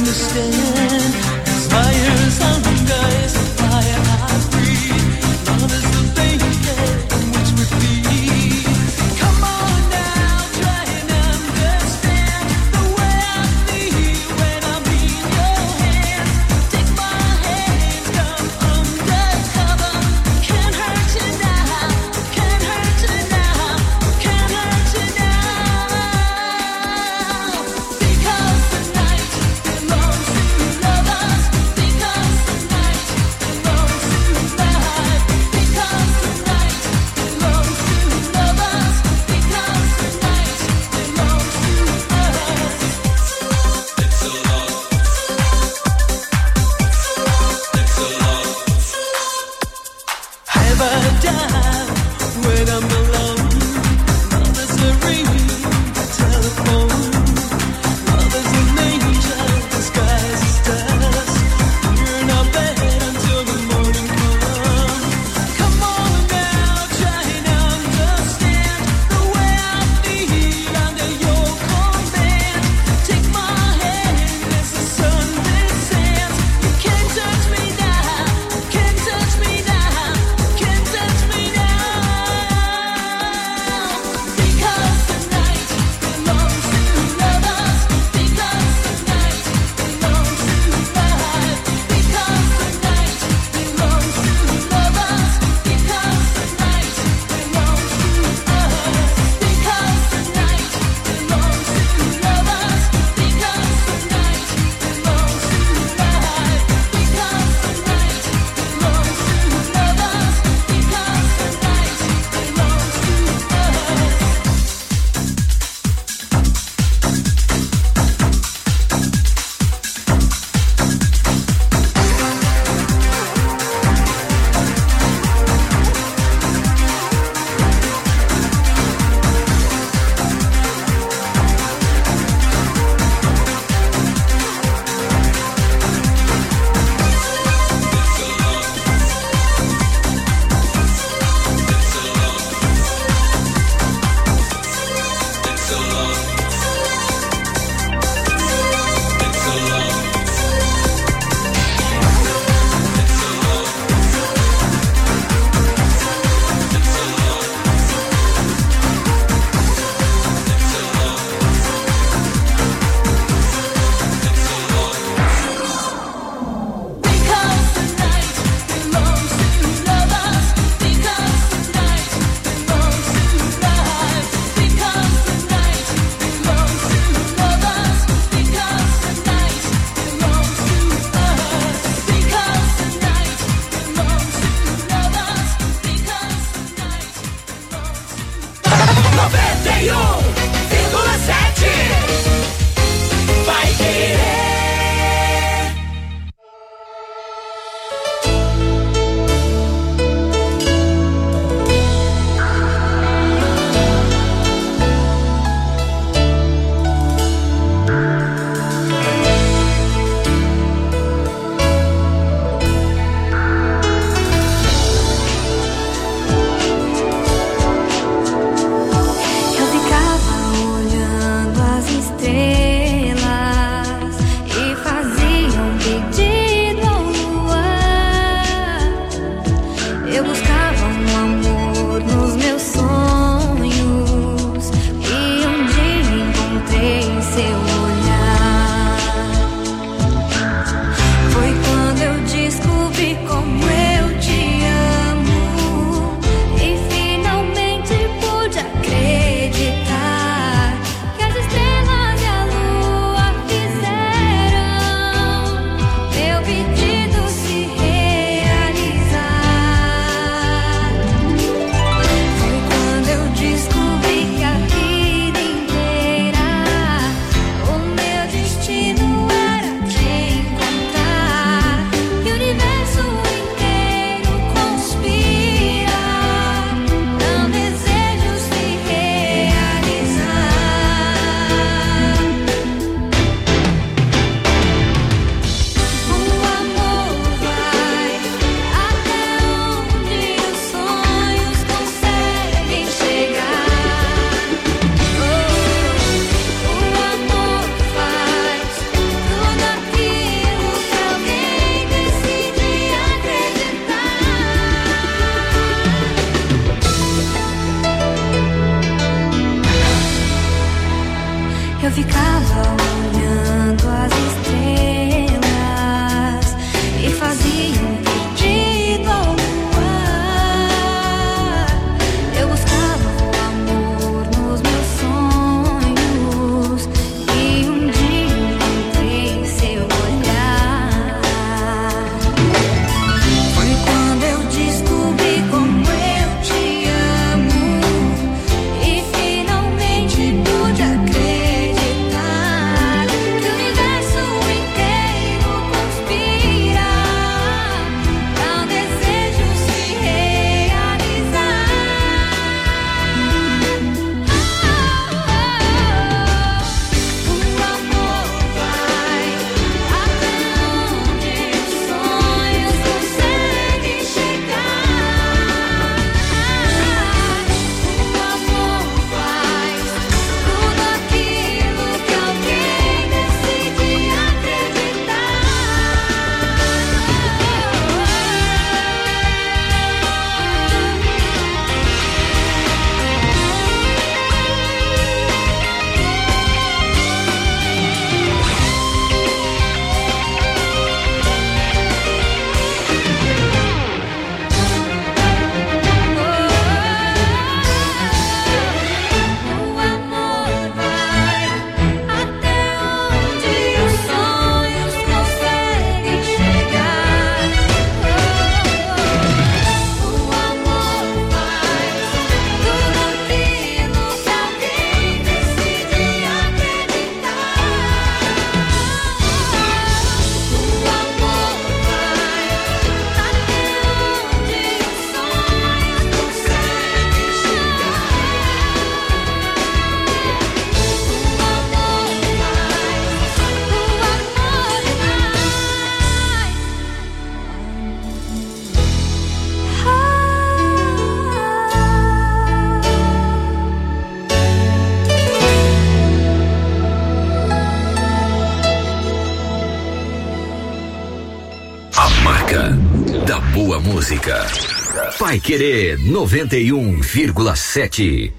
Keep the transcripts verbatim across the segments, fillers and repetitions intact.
Because da boa música. Paiquerê noventa e um vírgula sete.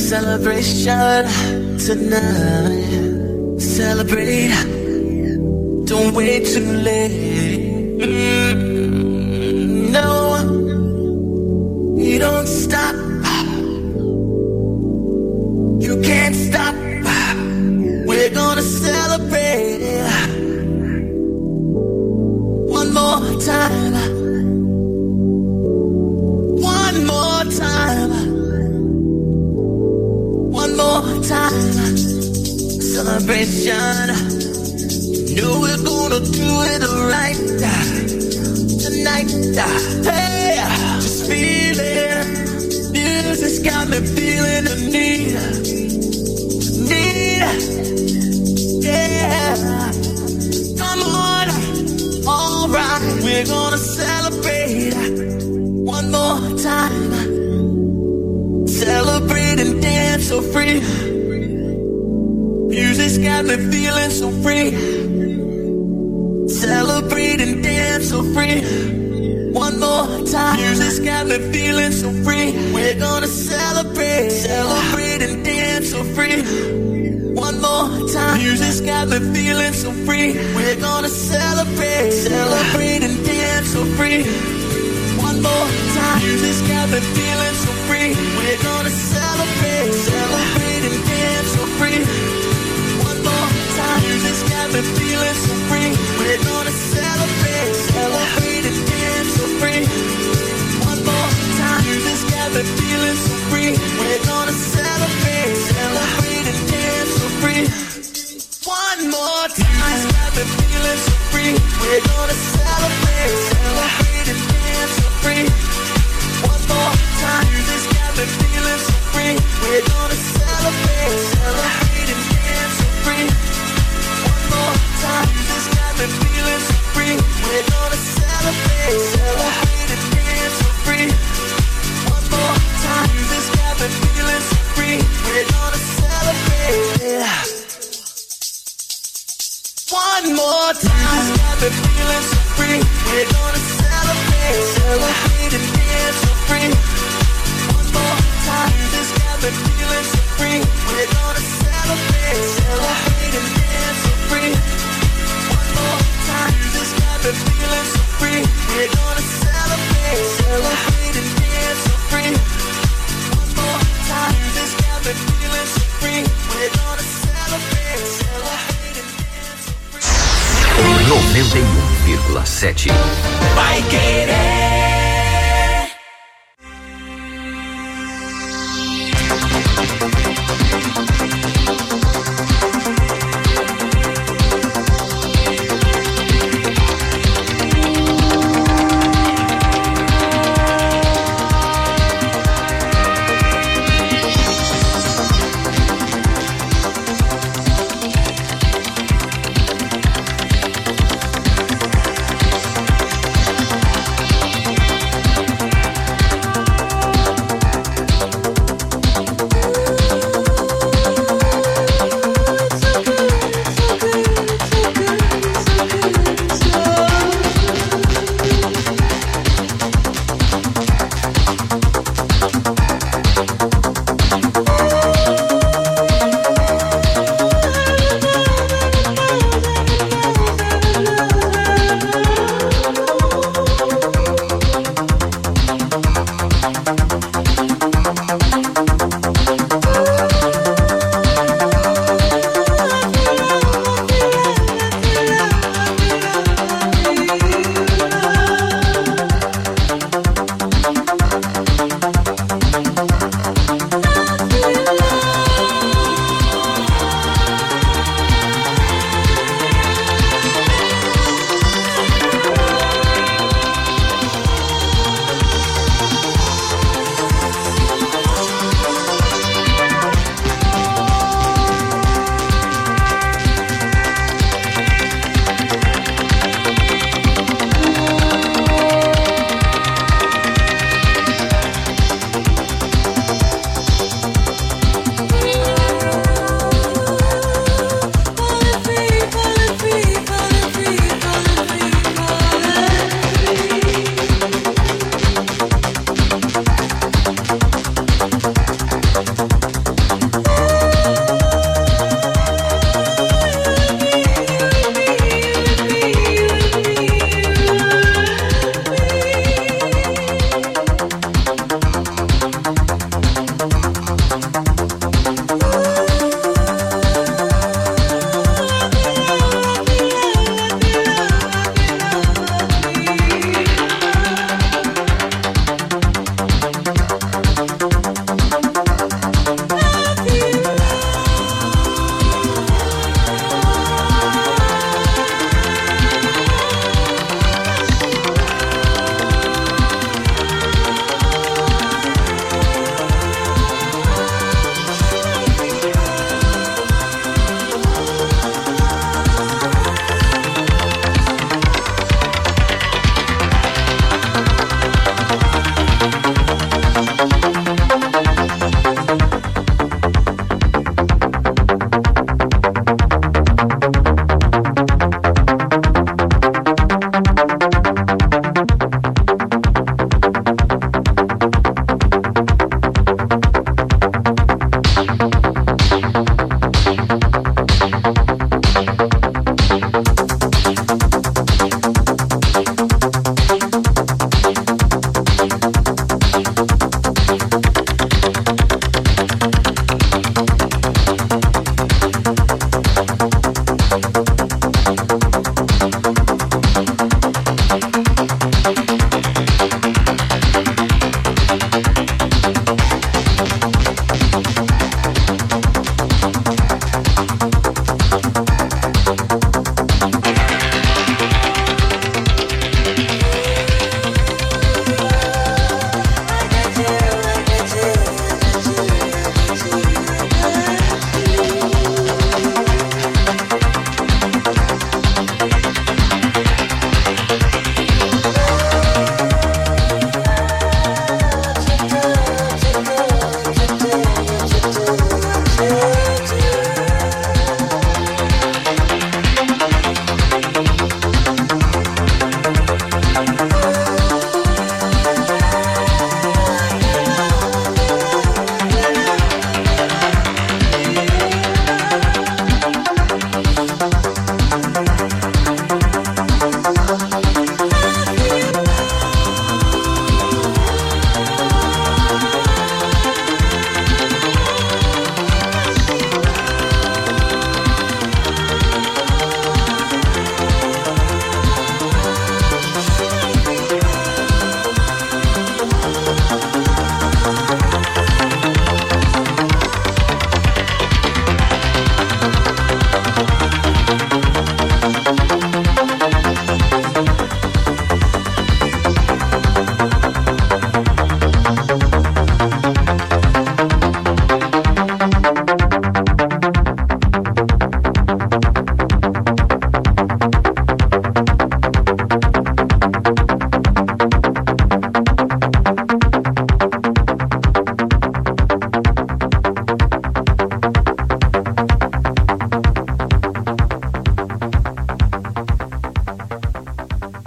Celebration tonight. Celebrate. Don't wait too late. Mm, no, you don't stop. You can't stop. We're gonna celebrate one more time. One more time. One more time. Celebration. Know we're gonna do it right tonight. Hey, just feel it. Music's got me feeling the need. Need. Yeah. Come on. Alright. We're gonna celebrate one more time. Celebrate and dance so free. Music's got me feeling so free. Celebrate and dance so free. One more time. Music's got me feeling so free. We're gonna celebrate. Celebrate and dance so free. One more time. Music's got me feeling so free. We're gonna celebrate. Celebrate and dance so free. One more time. Music's got me feeling so free. We're gonna celebrate. Celebrate and dance so free. One more time. Music's got me feeling so free. We're gonna celebrate. Celebrate and dance so free. One more time. Music's got me feeling so free. We're gonna celebrate. Celebrate and dance so free. One more time. Music's got me feeling so free. We're gonna celebrate. Celebrate and dance so free. One more time. Music's got me feeling so free. We're gonna celebrate. Celebrate and dance so free. One more time. Music's got me feeling so free. We're gonna celebrate. Celebrate and dance so free. One more time. Music's got me feeling so free. We're gonna celebrate. One more time. Music's got me feeling so free. We're gonna celebrate. Celebrate and dance so free. One more time. Music's got me feeling so free. We're gonna celebrate. Celebrate and dance so free. One more time. Music's got me feeling so free. We're gonna celebrate. Celebrate and dance so free. One more time. Music's got me feeling so free. We're gonna celebrate. Celebrate and dance so free. noventa e um vírgula sete. Vai querer.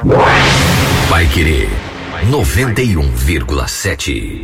Paiquerê noventa e um vírgula sete.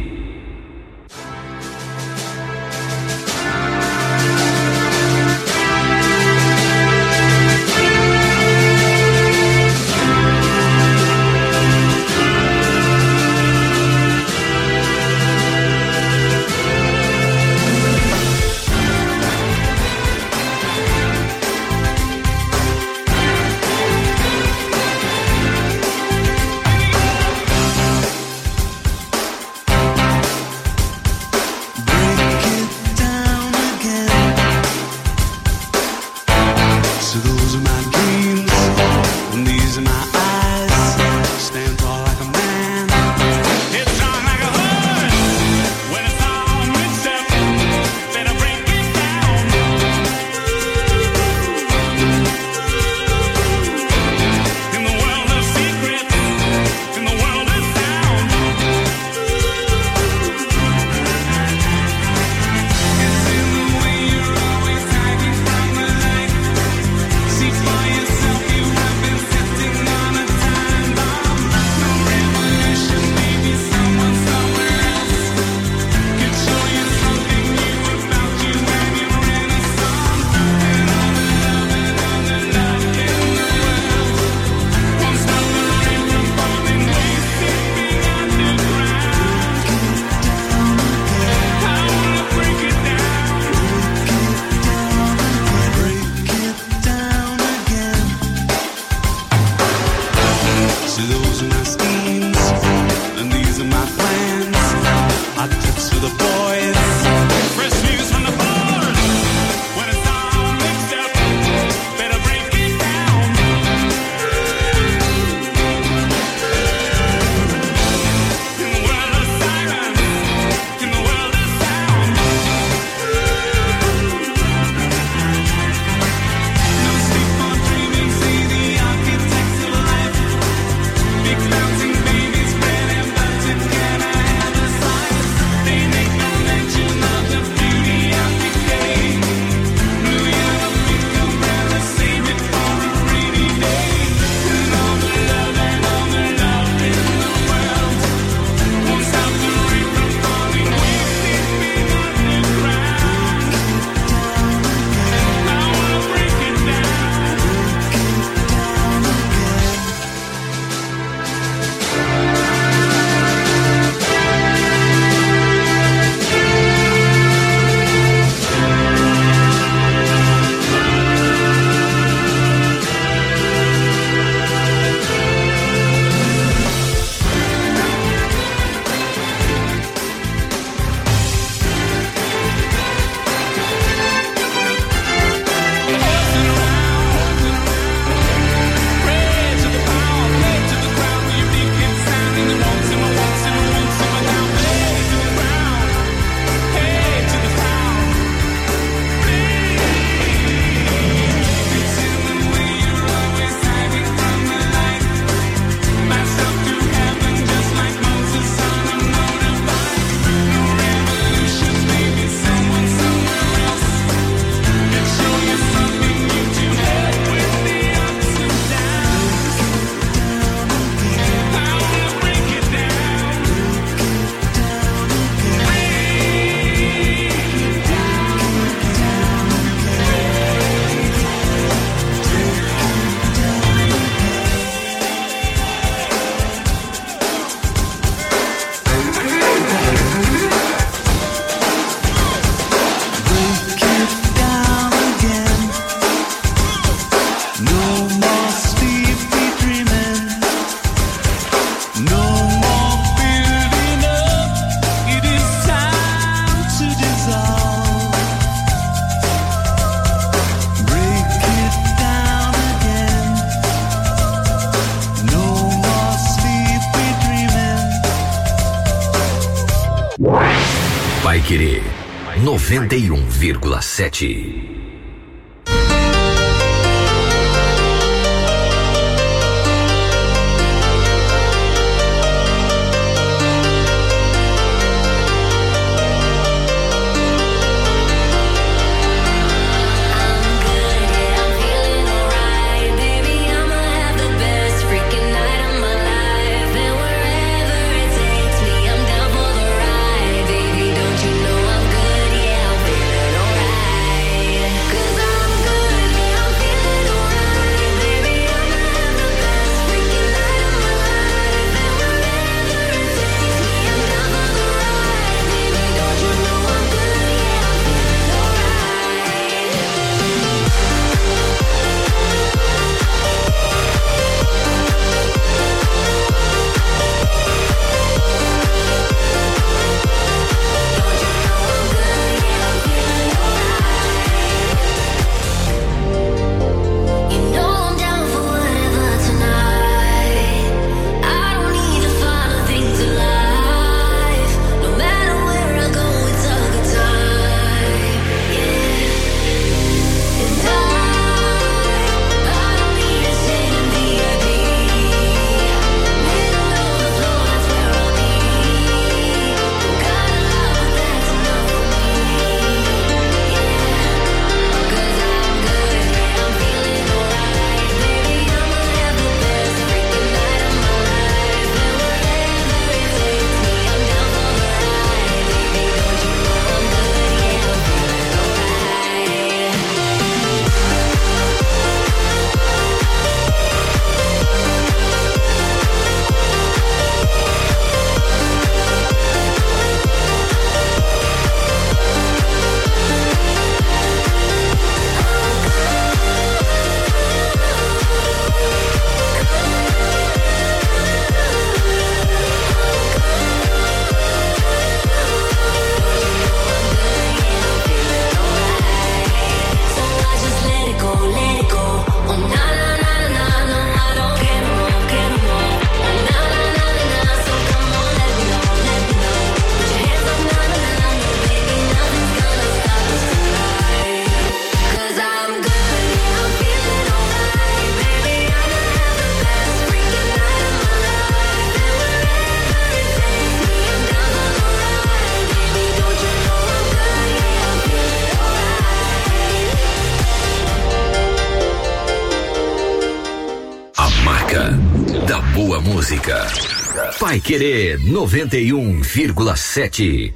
Paiquerê noventa e um vírgula sete. I'm good, yeah, I'm feeling alright. Baby, I'ma have the best freaking night. Época da boa música. Paiquerê noventa e um vírgula sete.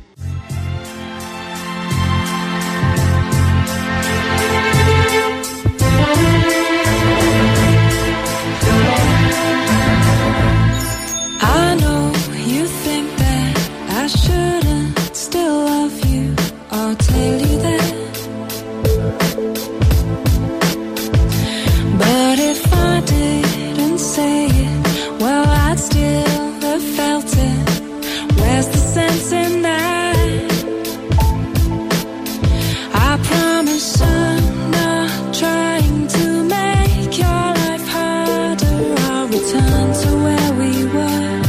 I know you think that I shouldn't still love you. I'll tell you that. But if I didn't say it, well, I'd still have felt it. Where's the sense in that? I promise I'm not trying to make your life harder. I'll return to where we were.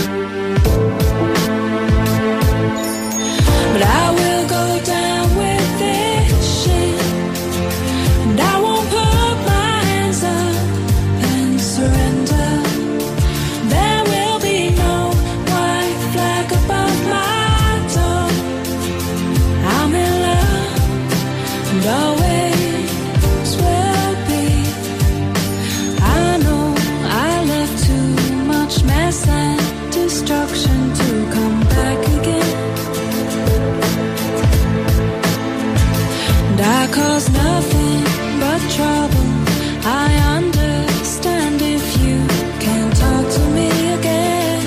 But I will go down with this shit, and I won't put my hands up and surrender. There will be no white flag above my door. I'm in love and always will be. I know I left too much mess and destruction to come back again. And I caused nothing but trouble. I understand if you can't talk to me again.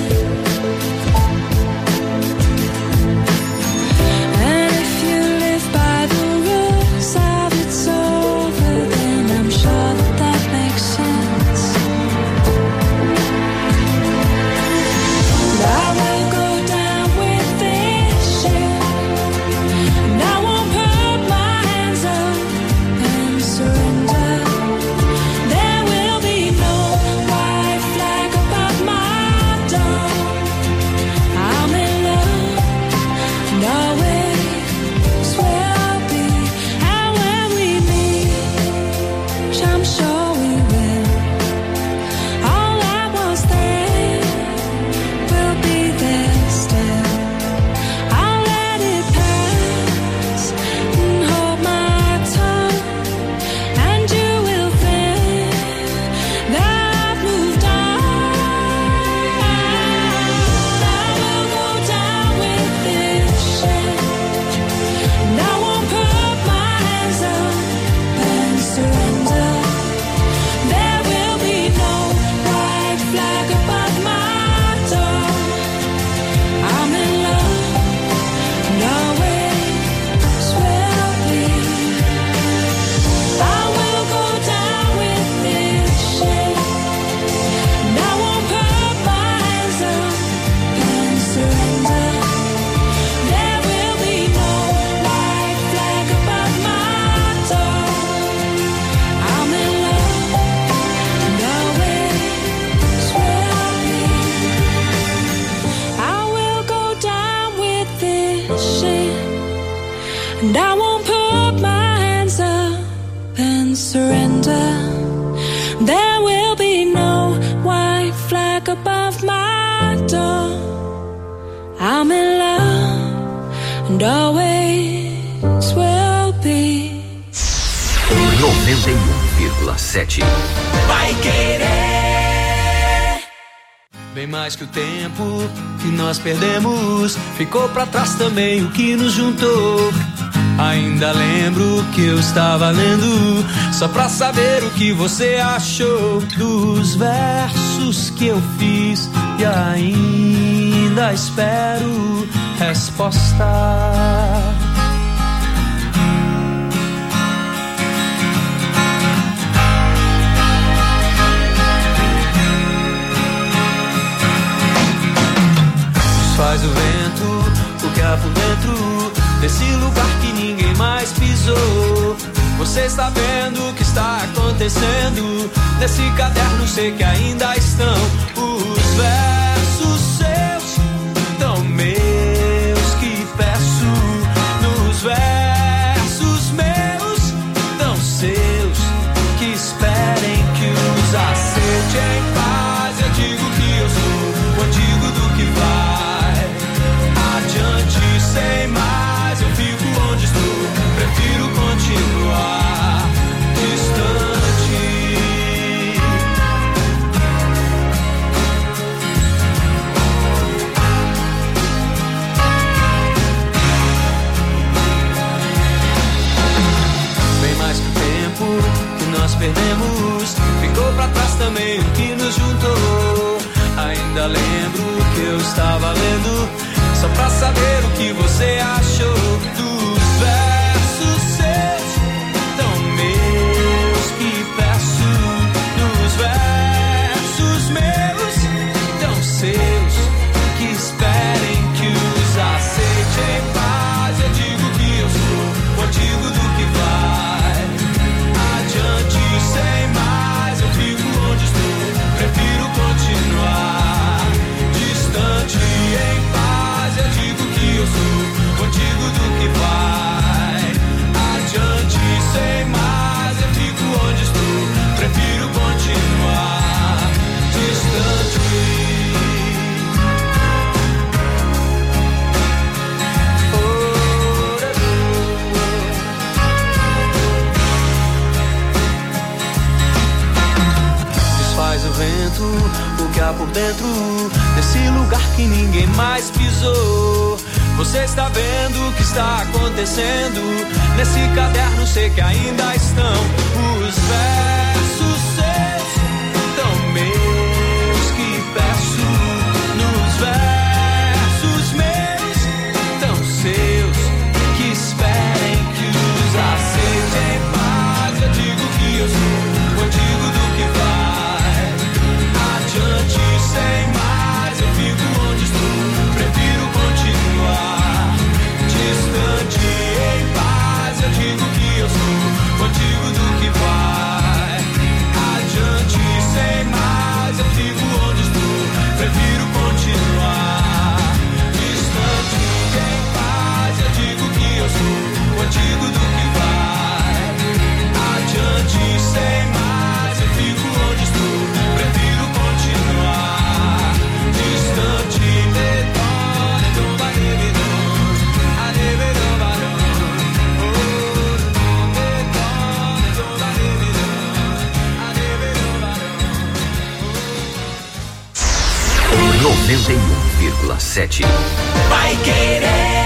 And if you live by the rules of it's over, then I'm sure that that makes sense. And I will go down with this shit, and I won't put my hands up and surrender. There will be no white flag above my door. I'm in love and always will be. And when we meet, which I'm sure we will, all that was there will be there still. I'll let it pass and hold my tongue, and you will think that I've moved on. I will go down with this shit, and I won't put my hands up and surrender. There will be no white flag above my door. I'm in love and always will be. I will go down with this shit, and I won't put my hands up and surrender. There will be no white flag above my door. I'm in love and always will be. I will go down with this shit, and I won't put my hands up and surrender. There will be no white flag above my door. I'm in love and always will be. noventa e um vírgula sete. Vai querer. Bem mais que o tempo que nós perdemos, ficou pra trás também o que nos juntou. Ainda lembro que eu estava lendo, só pra saber o que você achou dos versos que eu fiz, e ainda espero resposta. Faz o vento, o que há por dentro desse lugar que ninguém mais pisou. Você está vendo o que está acontecendo nesse caderno, sei que ainda estão os versos seus, tão meus que peço. Nos versos meus, tão seus, que esperem que os aceite em paz. Eu digo que eu sou o antigo do que vai adiante sem mais. Eu fico onde estou, prefiro continuar distante. pra saber o que você achou dos versos seus, tão meus que peço, dos versos meus, tão seus que esperem que os aceite em paz. Eu digo que eu sou o antigo do que vai adiante sem mais. Eu fico onde estou, prefiro continuar distante em paz. Eu digo que eu sou o antigo do que vai adiante sem mais. Eu fico onde estou, prefiro continuar distante. Desfaz o vento o que há por dentro desse lugar que ninguém mais pisou. Você está vendo o que está acontecendo nesse caderno, sei que ainda estão os versos seus, tão meus que peço, nos versos meus, tão seus que esperem que os aceite em paz. Eu digo que eu sou o antigo do que vai adiante sem mais. Eu fico onde estou, prefiro continuar distante em paz. Eu digo que eu sou o antigo do que vai adiante sem mais. Eu fico onde estou, prefiro continuar distante em paz. Eu digo que eu sou o antigo do que vai adiante sem mais. Eu fico onde estou, prefiro continuar distante. noventa e um vírgula sete. Vai querer.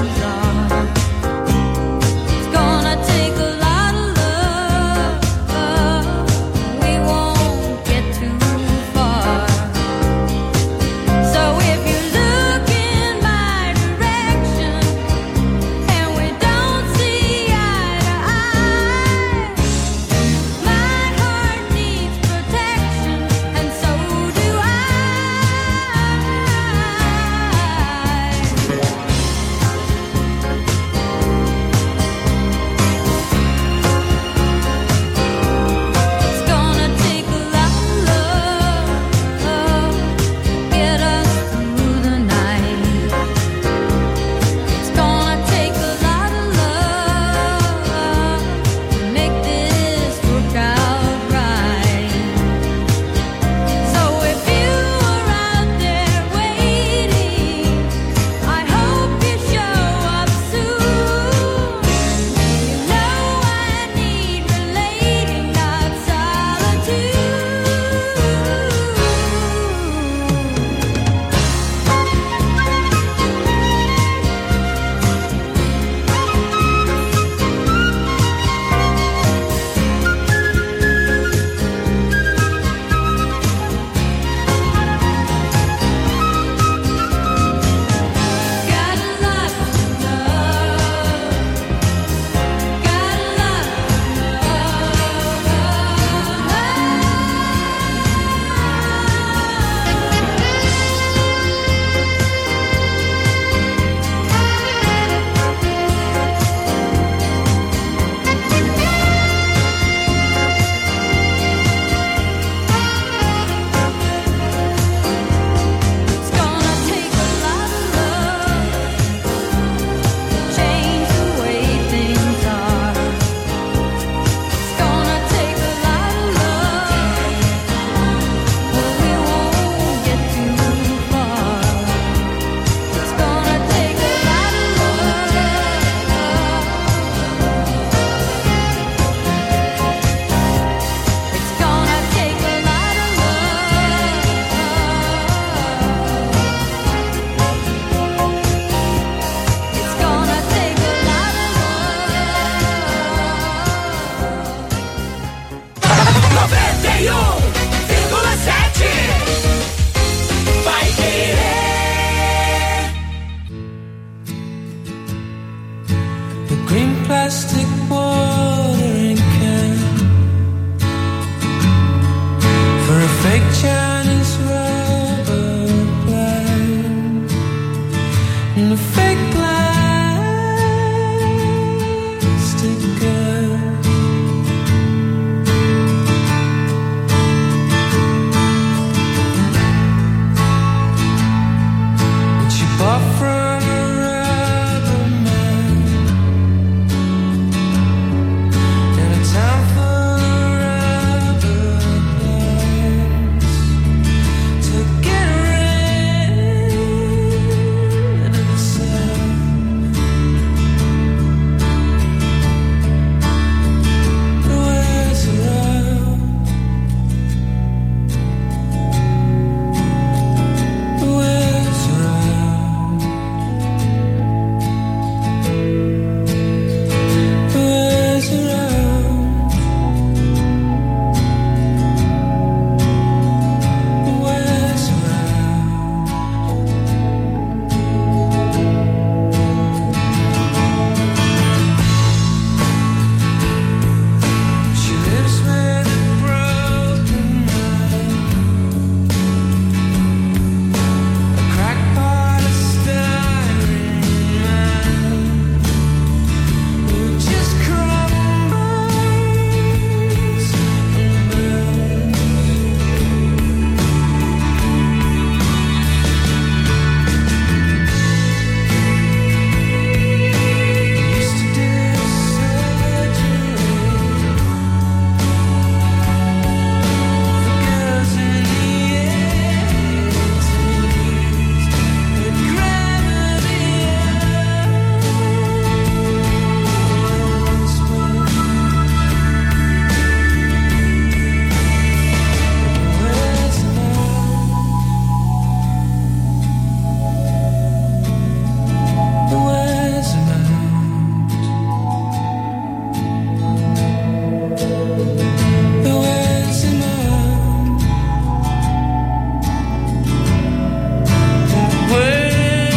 Gonna take a lot of love green plastic watering can for a fake Chinese rubber plant and a fake plastic girl. And she bought from a rubber man in a town full of rubber plants to get rid of herself. The words around, the words around, the words around, the words around. She lives with a broken mind, a crackpot of styrene man who just crumbles and burns. Used to do surgery for girls in the eighties with gravity once more. Words around, the words around, the words around, the words.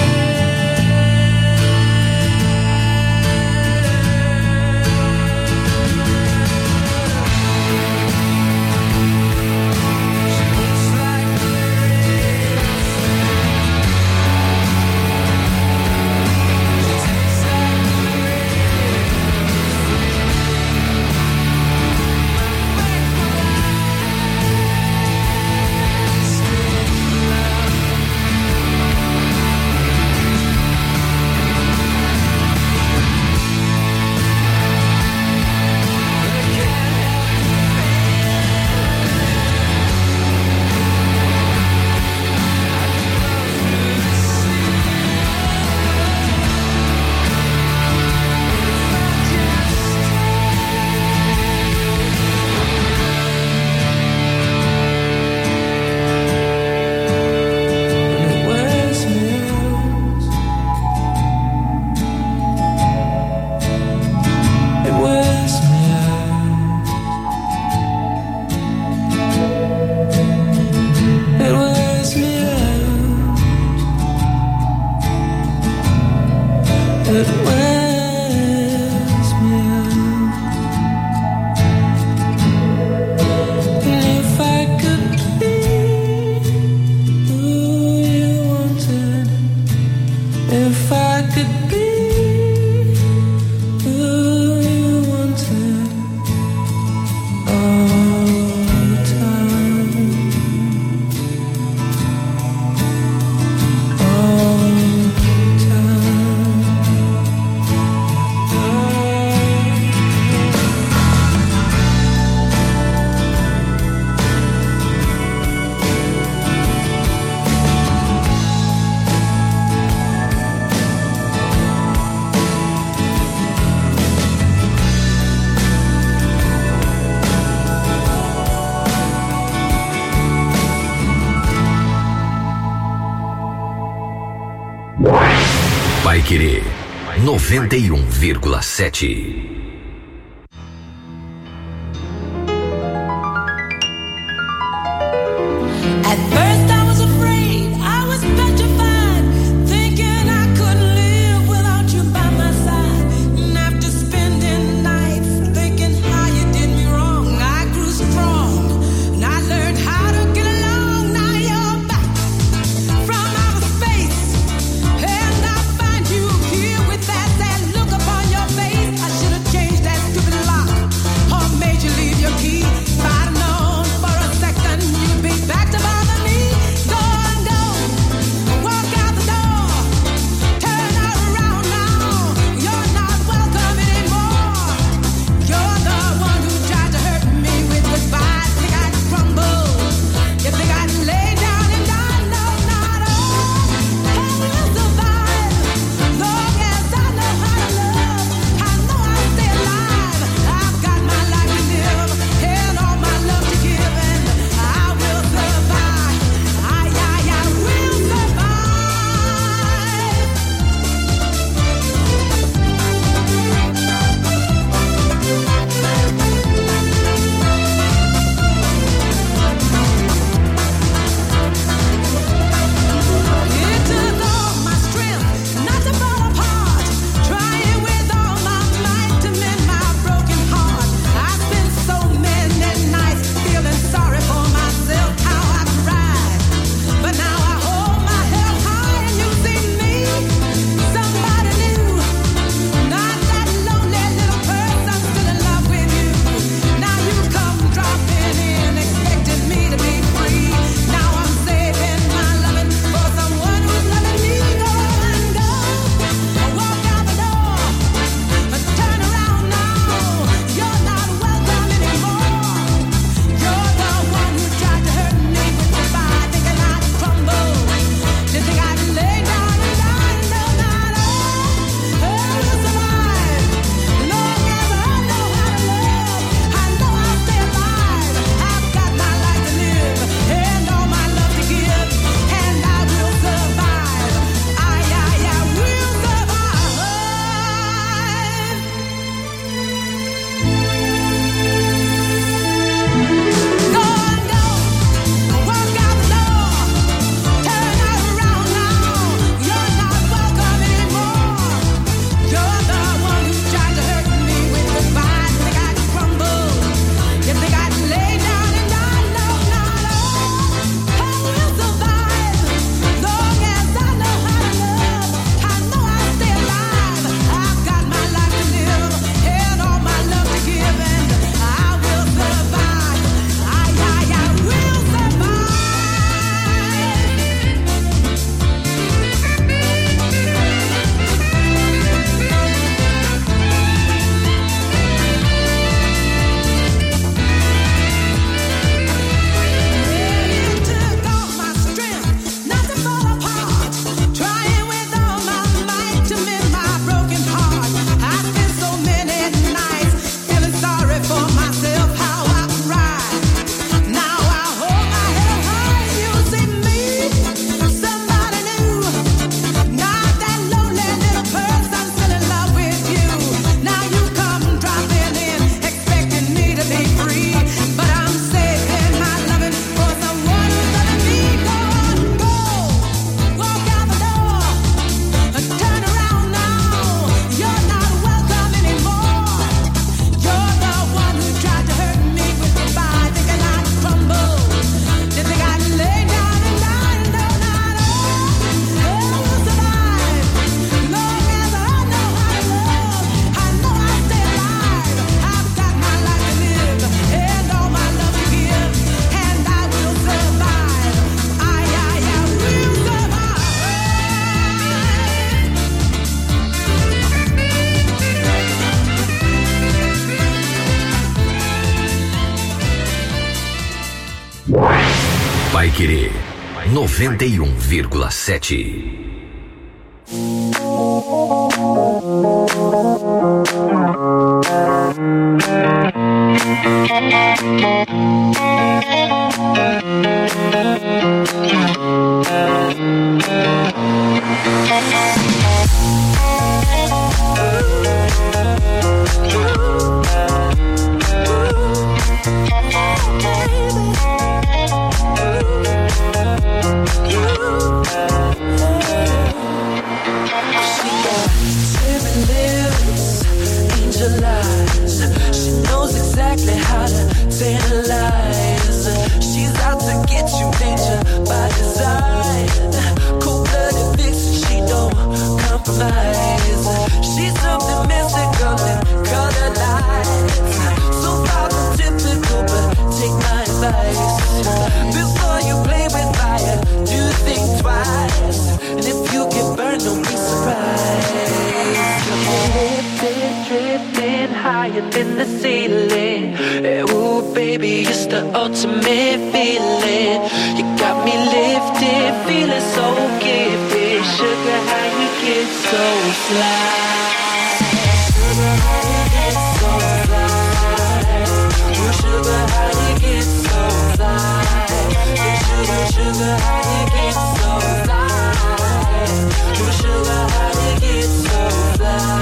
She looks like the she tastes like the And it wears me out. It wears me out. It wears me out. It wears me out. And if I could be who you wanted, if I could be who you wanted all the time, all the time. Paiquerê noventa e um vírgula sete. At first I was afraid, I was petrified, thinking I couldn't live without you by my side. And after Paiquerê noventa e um vírgula sete. She knows exactly how to tantalize. She's out to get you, danger by design. Cold-blooded vixen, she don't compromise. She's something mystical and color lights. So far from typical, but take my advice. Before you play with fire, do think twice. And if you get burned, don't be surprised. Drifting, drifting higher than the ceiling. Ooh, baby, it's the ultimate feeling. You got me lifted, feeling so gifted. Sugar, how you get so fly? Sugar, how you get so fly? Ooh, sugar, how you get so fly? Sugar, sugar, how you get so fly? Ooh, sugar, how you get so fly?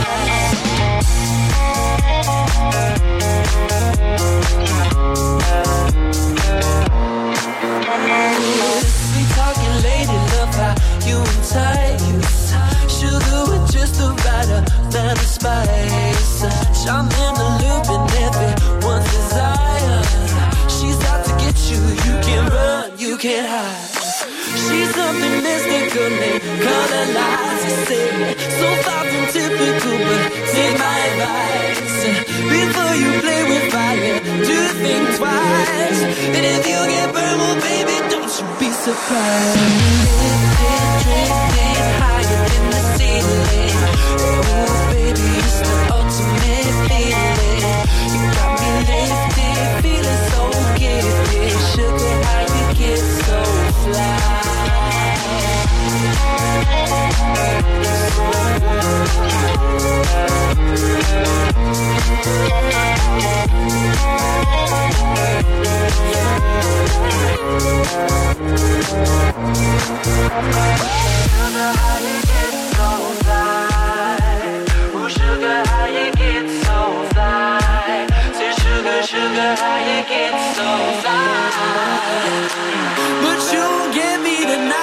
Sweet talking lady, love how you entice. Sugar with just the right amount of spice. Charm in the loop and everyone's desire. She's out to get you, you can't run, you can't hide. She's something mystical and color lights. You say, so far from typical, but take my advice. Before you play with fire, do think twice. And if you get burned, well, baby, don't you be surprised. Drifting, drifting higher than the ceiling. Oh, baby, it's the ultimate feeling. You got me lifted, feeling so gifted. Sugar, how you get so fly? Sugar, how you get so fly? Oh, sugar, how you get so fly? Say, sugar, sugar, how you get so fly? But you won't get me tonight.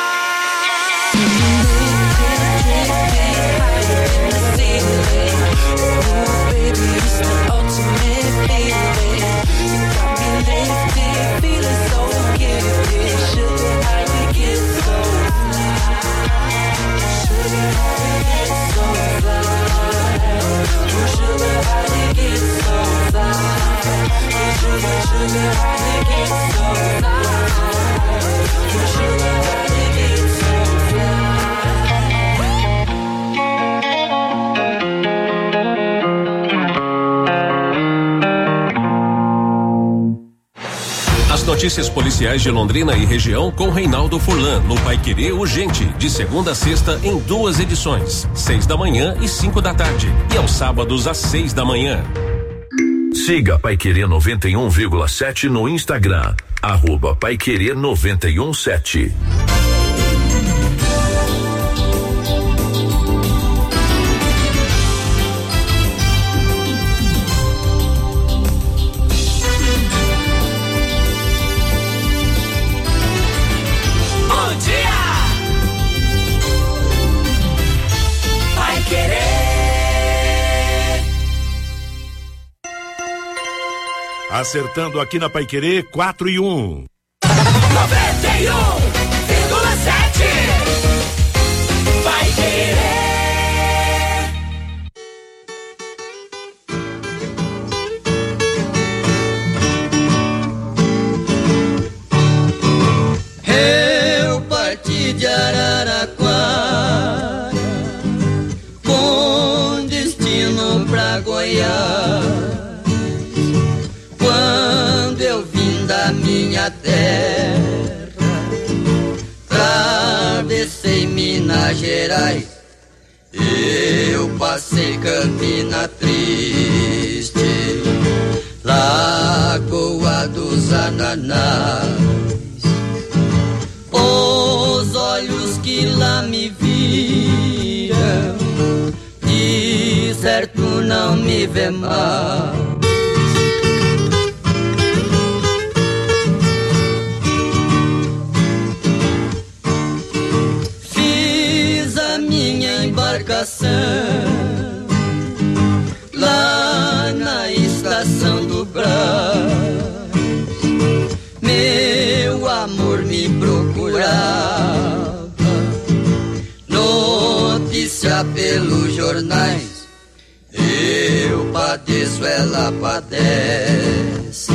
Notícias policiais de Londrina e região com Reinaldo Furlan no Paiquerê Urgente, de segunda a sexta em duas edições, seis da manhã e cinco da tarde, e aos sábados às seis da manhã. Siga Paiquerê noventa e um vírgula sete no Instagram, arroba Paiquerê noventa e um sete. Acertando aqui na Paiquerê, quatro e um. noventa e um vírgula sete. Paiquerê. Eu parti de Araraquara com destino pra Goiás. Quando eu vim da minha terra, Minas Gerais. Eu passei Campina triste, Lagoa dos Ananás. Os olhos que lá me viram, de certo não me vê mais. Fiz a minha embarcação lá na estação do Brás. Meu amor me procurava, notícia pelos jornais. Eu padeço, ela padece,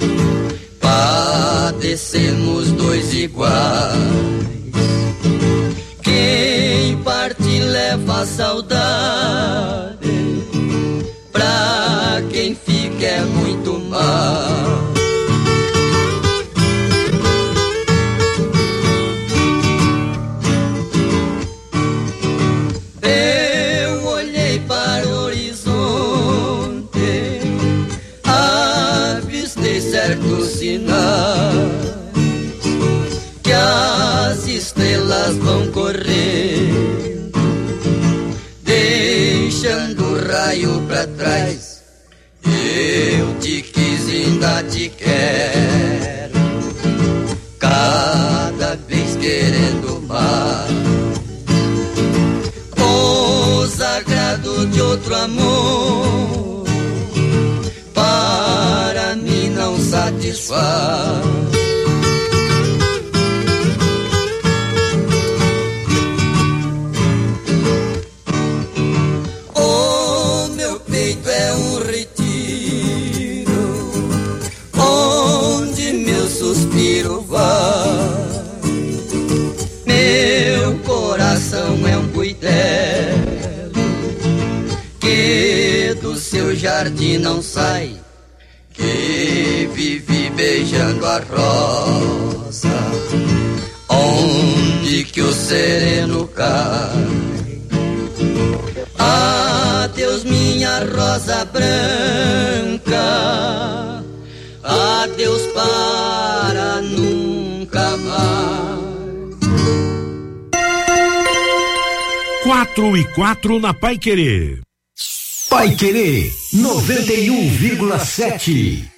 padecemos dois iguais. Quem parte leva a saudade, pra quem fica é muito mal. Eu olhei para o horizonte, avistei certos sinais, que as estrelas vão correndo, deixando o raio pra trás. Eu te quis, ainda te quero, cada vez querendo mais. O sagrado de outro amor para mim não satisfaz. O meu peito é um retiro, onde meu suspiro vai. Meu coração é um cuidado que do seu jardim não sai, que vive beijando a rosa, onde que o sereno cai. Adeus minha rosa branca, adeus para nunca mais. Quatro e quatro na Paiquerê. Paiquerê noventa e um vírgula sete.